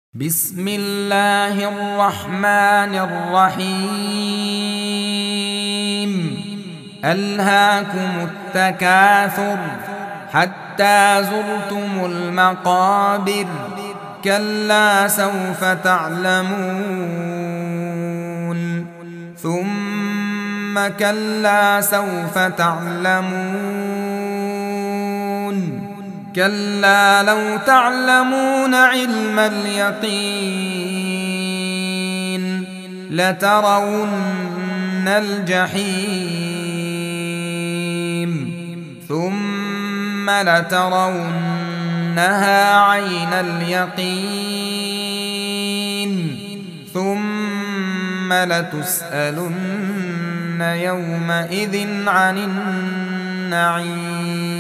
بسم الله الرحمن الرحيم. ألهاكم التكاثر حتى زرتم المقابر، كلا سوف تعلمون ثم كلا سوف تعلمون، كلا لو تعلمون علم اليقين لترون الجحيم ثم لترونها عين اليقين ثم لتسألن يومئذ عن النعيم.